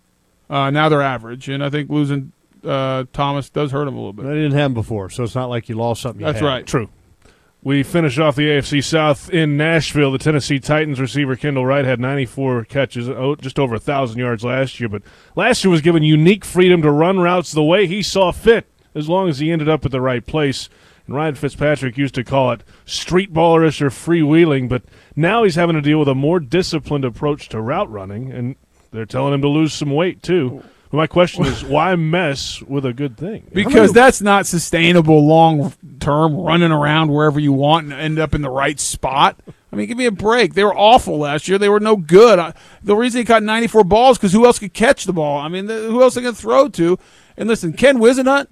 Uh, now they're average, and I think losing uh, Thomas does hurt them a little bit. They didn't have him before, so it's not like you lost something. You That's had. right. True. We finish off the A F C South in Nashville. The Tennessee Titans receiver Kendall Wright had ninety-four catches, oh, just over one thousand yards last year. But last year was given unique freedom to run routes the way he saw fit, as long as he ended up at the right place. And Ryan Fitzpatrick used to call it street ballerish or freewheeling, but now he's having to deal with a more disciplined approach to route running, and they're telling him to lose some weight, too. But my question is, why mess with a good thing? Because that's not sustainable long term, running around wherever you want and end up in the right spot. I mean, give me a break. They were awful last year. They were no good. I, the reason he caught ninety-four balls because who else could catch the ball? I mean, the, who else they going to throw to? And listen, Ken Wisenhunt,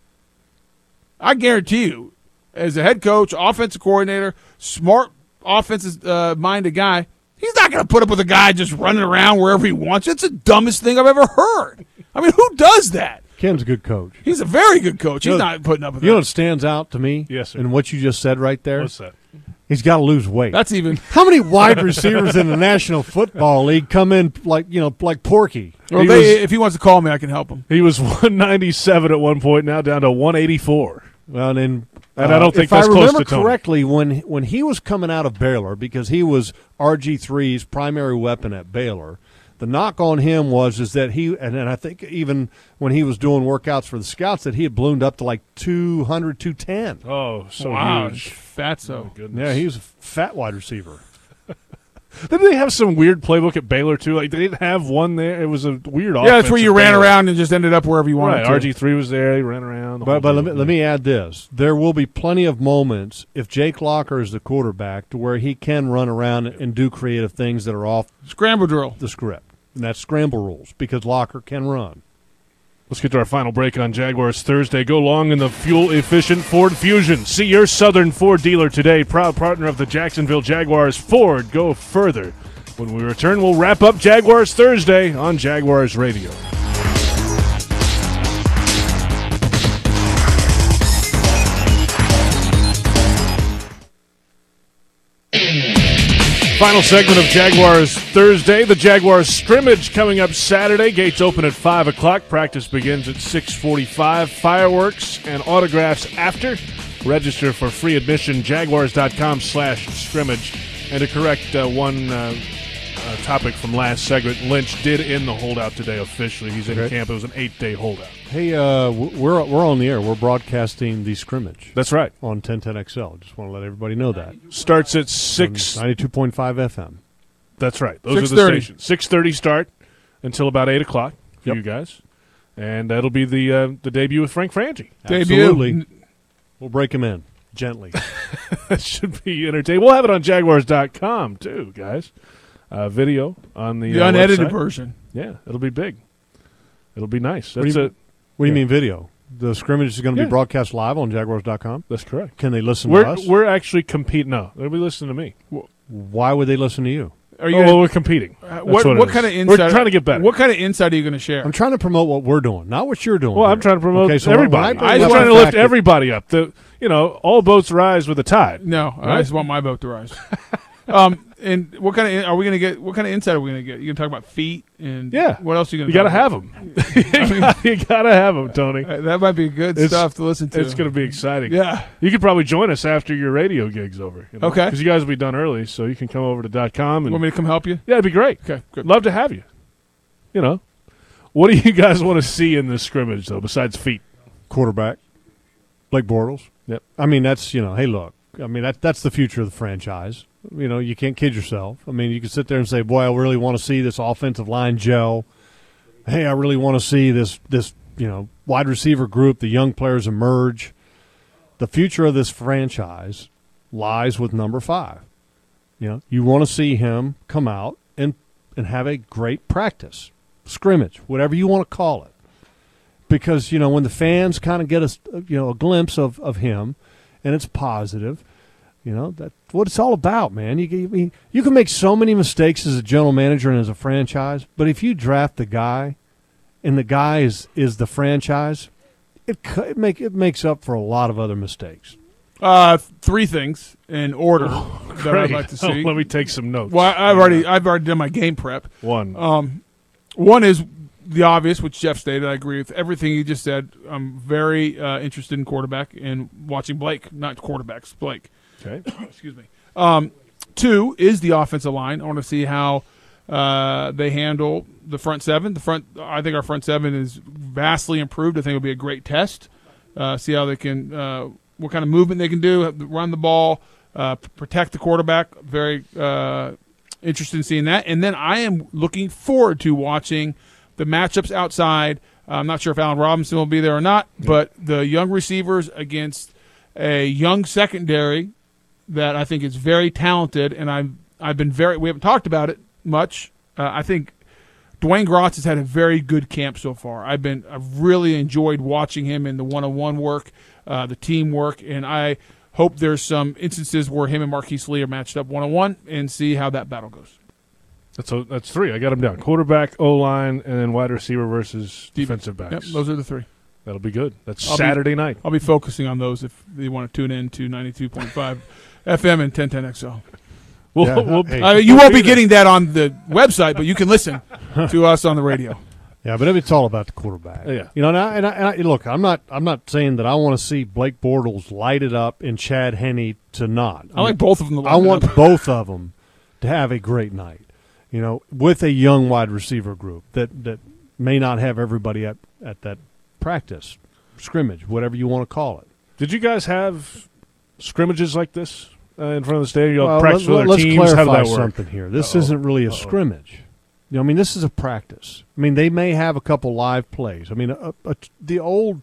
I guarantee you, as a head coach, offensive coordinator, smart offensive-minded uh, guy, he's not going to put up with a guy just running around wherever he wants. It's the dumbest thing I've ever heard. I mean, who does that? Ken's a good coach. He's a very good coach. He's You know- not putting up with You know that. what stands out to me? Yes, sir. And what you just said right there? What's that? He's got to lose weight. That's even. How many wide receivers in the National Football League come in like, you know, like Porky? Well, He they, was- if he wants to call me, I can help him. He was one ninety-seven at one point, now down to one eighty-four. Well, and then, And I don't think if that's I close remember to Tony. correctly, when when he was coming out of Baylor, because he was R G three's primary weapon at Baylor, the knock on him was is that he, and, and I think even when he was doing workouts for the scouts, that he had ballooned up to like two hundred, two ten. Oh, so wow, huge. fatso. Oh, goodness. Yeah, he was a fat wide receiver. Didn't they have some weird playbook at Baylor, too? Like, they didn't have one there. It was a weird Yeah, that's where you offense at ran Baylor. around and just ended up wherever you wanted Right, to. R G three was there. He ran around. the But, whole but let deal. me let me add this: there will be plenty of moments if Jake Locker is the quarterback to where he can run around and do creative things that are off Scramble drill. the script, and that's scramble rules because Locker can run. Let's get to our final break on Jaguars Thursday. Go long in the fuel-efficient Ford Fusion. See your Southern Ford dealer today. Proud partner of the Jacksonville Jaguars. Ford, go further. When we return, we'll wrap up Jaguars Thursday on Jaguars Radio. Final segment of Jaguars Thursday. The Jaguars scrimmage coming up Saturday. Gates open at five o'clock. Practice begins at six forty-five. Fireworks and autographs after. Register for free admission, jaguars.com slash scrimmage. And to correct uh, one uh, uh, topic from last segment, Lynch did end the holdout today officially. He's in Okay. camp. It was an eight-day holdout. Hey, uh, w- we're we're on the air. We're broadcasting the scrimmage That's right. on ten ten X L. Just want to let everybody know that. Starts at six. ninety-two point five F M. That's right. Those are the six thirty. stations. six thirty start until about eight o'clock for Yep. you guys. And that'll be the uh, the debut with Frank Frangie. Debut. Absolutely. We'll break him in gently. That should be entertaining. We'll have it on Jaguars dot com, too, guys. Uh, video on the, The uh, unedited website. version. Yeah, it'll be big. It'll be nice. What do That's you- it. What do you Yeah. mean video? The scrimmage is going to Yeah. be broadcast live on jaguars dot com. That's correct. Can they listen We're to us? we're actually competing. No, they'll be listening to me. Why would they listen to you? Are you Oh, gonna, well, we're competing. uh, That's what what, it what is. kind of insight? We're trying to get better. What kind of insight are you going to share? I'm trying to promote what we're doing, not what you're doing. well, I'm here. trying to promote Okay, so when- when everybody. bring I'm up trying the to lift fact that- everybody up. The you know all boats rise with the tide. No, I Right? just want my boat to rise. um, and what kind of are we going to get? What kind of insight are we going to get? You going to talk about feet and Yeah. What else are you going You to? got to have them. you got to have them, Tony. Uh, that might be good It's- stuff to listen to. It's going to be exciting. Yeah. You could probably join us after your radio gig's over. You know? Okay. Because you guys will be done early, so you can come over to dot com and Want me to come help you? yeah, it'd be great. Okay, good. Love to have you. You know, what do you guys want to see in this scrimmage though, besides feet? Quarterback, Blake Bortles. Yep. I mean, that's, you know, hey, look, I mean, that that's the future of the franchise. You know, you can't kid yourself. I mean, you can sit there and say, boy, I really want to see this offensive line gel. Hey, I really want to see this, this, you know, wide receiver group, the young players emerge. The future of this franchise lies with number five. You know, you want to see him come out and, and have a great practice, scrimmage, whatever you want to call it. Because, you know, when the fans kind of get a, you know, a glimpse of, of him and it's positive, you know, that's what it's all about, man. You, you, mean, you can make so many mistakes as a general manager and as a franchise, but if you draft the guy and the guy is, is the franchise, it, it, make, it makes up for a lot of other mistakes. Uh, three things in order that Great. I'd like to see. Let me take some notes. Well, I've already I've already done my game prep. One. Um, one is the obvious, which Jeff stated. I agree with everything he just said. I'm very uh, interested in quarterback and watching Blake, not quarterbacks, Blake. Okay. Excuse me. Um, two is the offensive line. I want to see how uh, they handle the front seven. The front, I think our front seven is vastly improved. I think it'll be a great test. Uh, see how they can, uh, what kind of movement they can do, run the ball, uh, p- protect the quarterback. Very uh, interested in seeing that. And then I am looking forward to watching the matchups outside. Uh, I'm not sure if Allen Robinson will be there or not, but the young receivers against a young secondary that I think is very talented, and I've I've been very. We haven't talked about it much. Uh, I think Dwayne Grotz has had a very good camp so far. I've been I've really enjoyed watching him in the one-on-one work, uh, the team work, and I hope there's some instances where him and Marquise Lee are matched up one-on-one and see how that battle goes. That's a, that's three. I got them down. Quarterback, O-line, and then wide receiver versus defensive backs. Yep, those are the three. That'll be good. That's I'll be- Saturday night. I'll be focusing on those if you want to tune in to ninety-two point five F M and ten ten X L. We'll, Yeah, we'll, hey. Uh, you won't be getting that on the website, but you can listen to us on the radio. Yeah, but it's all about the quarterback. Yeah. You know, and, I, and, I, and I, look, I'm not I'm not saying that I want to see Blake Bortles light it up and Chad Henne to not. I like both of them. To I line want up. both of them to have a great night, you know, with a young wide receiver group that, that may not have everybody at, at that practice, scrimmage, whatever you want to call it. Did you guys have scrimmages like this uh, in front of the stadium? You all Well, practice let- with other let's teams? How did clarify that work? something here. This Uh-oh. isn't really a Uh-oh. scrimmage. You know, I mean, this is a practice. I mean, they may have a couple live plays. I mean, a, a, the old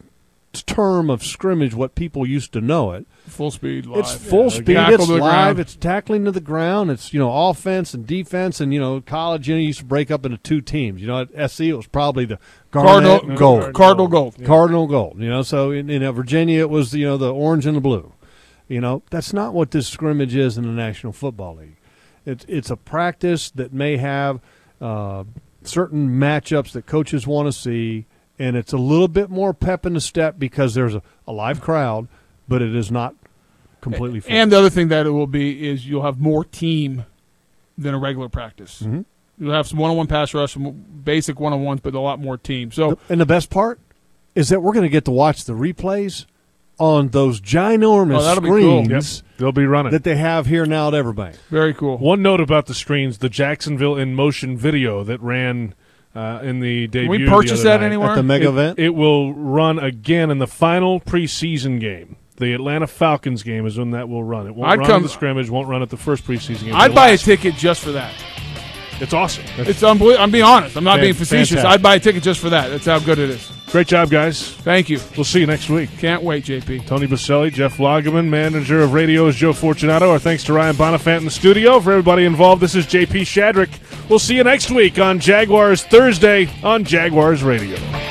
term of scrimmage, what people used to know it, Full speed live. it's full Yeah, speed. tackle It's to the live. ground. It's tackling to the ground. It's, you know, offense and defense. And, you know, college, you know, used to break up into two teams. You know, at S C, it was probably the Cardinal Garnet Gold. Cardinal Gold. Yeah. Cardinal Gold. You know, so in, in uh, Virginia, it was, you know, the orange and the blue. You know, that's not what this scrimmage is in the National Football League. It's it's a practice that may have uh, certain matchups that coaches want to see, and it's a little bit more pep in the step because there's a, a live crowd, but it is not completely full. And the other thing that it will be is you'll have more team than a regular practice. Mhm. You'll have some one-on-one pass rush, some basic one-on-ones, but a lot more team. So And the best part is that we're going to get to watch the replays on those ginormous Oh, that'll be cool. screens Yep. They'll be running. that they have here now at Everbank. very cool. One note about the screens, the Jacksonville in motion video that ran uh, in the debut. Can we the purchase other that night. anywhere? At the mega It, event? it will run again in the final preseason game. The Atlanta Falcons game is when that will run. It won't I'd run come- in the scrimmage, won't run at the first preseason game. I'd The buy a last- ticket just for that. It's awesome. It's unbelievable. I'm being honest. I'm not Fan- being facetious. fantastic. I'd buy a ticket just for that. That's how good it is. Great job, guys. Thank you. We'll see you next week. Can't wait, J P. Tony Baselli, Jeff Lageman, manager of radio is Joe Fortunato. Our thanks to Ryan Bonifant in the studio. For everybody involved, this is J P Shadrick. We'll see you next week on Jaguars Thursday on Jaguars Radio.